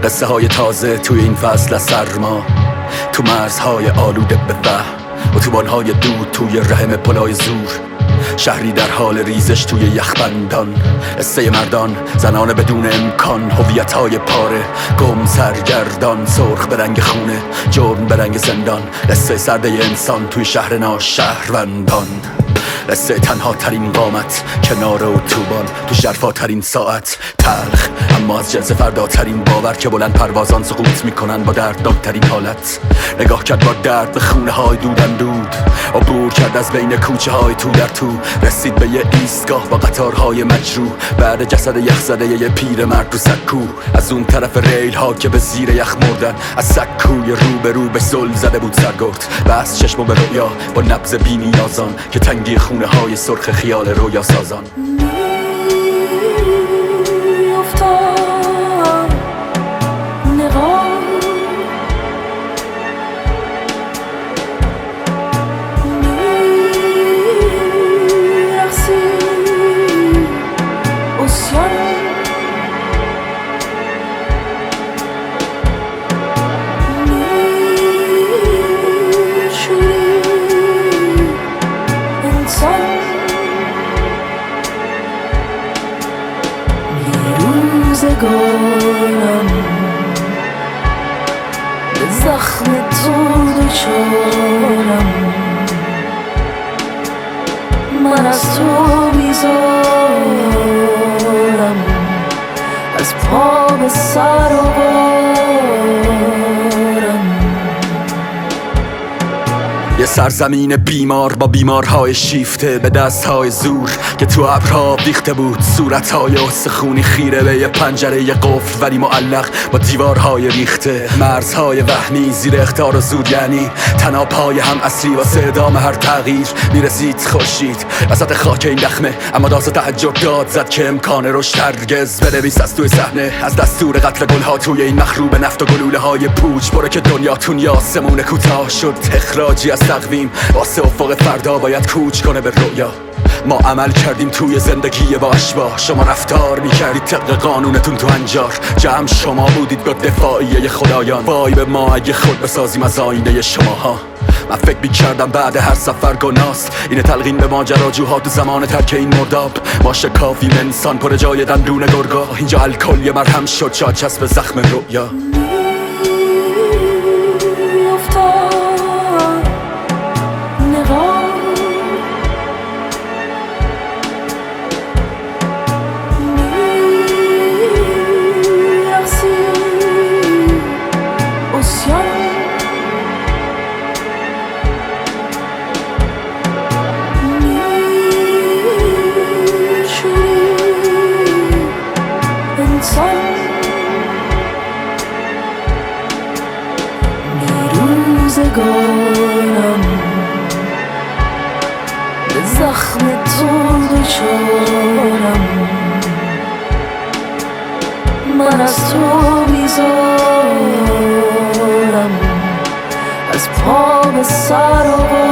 قصه های تازه توی این فصل از سرما، تو مرزهای آلوده به وهم، اتوبان‌های دود توی رحم پلای زور، شهری در حال ریزش توی یخبندان، قصه مردان، زنان بدون امکان، هویت‌های پاره، گم سرگردان، سرخ به رنگ خونه، جرم به رنگ زندان، قصه سرده انسان توی شهر ناشهروندان، قصه تنها ترین قامت، کنار اتوبان، تو شرفا ترین ساعت، تلخ اما از جنس فرداترین باور که بلند پروازان سقوط میکنن با دردناکترین حالت. نگاه کرد با درد به خونه های دودن دود، عبور کرد از بین کوچه های تو در تو، رسید به یه ایستگاه با قطارهای مجروح، بعد جسد یخ زده یه پیر مرد تو سکو، از اون طرف ریل ها که به زیر یخ مردن، از سکوی رو به زل زده بود سرگرد، بس چشمو به رویا با نبض بی‌نیازان که تنگی خونه های سرخ خیال رویا سازان. روزگارم به زخم تو دچارم، من از تو بیزارم، از پا به سر و بارم. یه سرزمین بیمار با بیمارهای شیفته به دستهای زور که تو ابرها ریخته بود، صورتهای استخونی خیره به یه پنجره یه قفل ولی معلق با دیوارهای ریخته، مرزهای وهمی زیر اخطار و زور، یعنی تناپای هم اصلی واسه ادام هر تغییر. میرسید خورشید وسط خاک این دخمه، اما داست تعجب داد زد که امکان رشد هرگز. بنویس از توی صحنه از دستور قتل گلها توی این مخروب نفت و گلوله های پوچ، برو که دنیاتون یاسمون کوتاه شد، اخراجی از تقویم واسه افق فردا باید کوچ کنه به رویا. ما عمل کردیم توی زندگی با اشباح، شما رفتار میکردید طبق قانونتون تو انجار، جمع شما بودید با دفاعیه خدایان، وای به ما اگه خود بسازیم از آینه شماها. من فکر میکردم بعد هر سفر گناست اینه تلقین به ماجراجوها تو زمان ترک این مرداب، ما شکافیم انسان پر جای دندون گرگا، اینجا الکل یه مرهم شد شاد چسب زخم رویا. روزگارم به زخم تو دچارم، من از تو بیزارم، از پا به سر و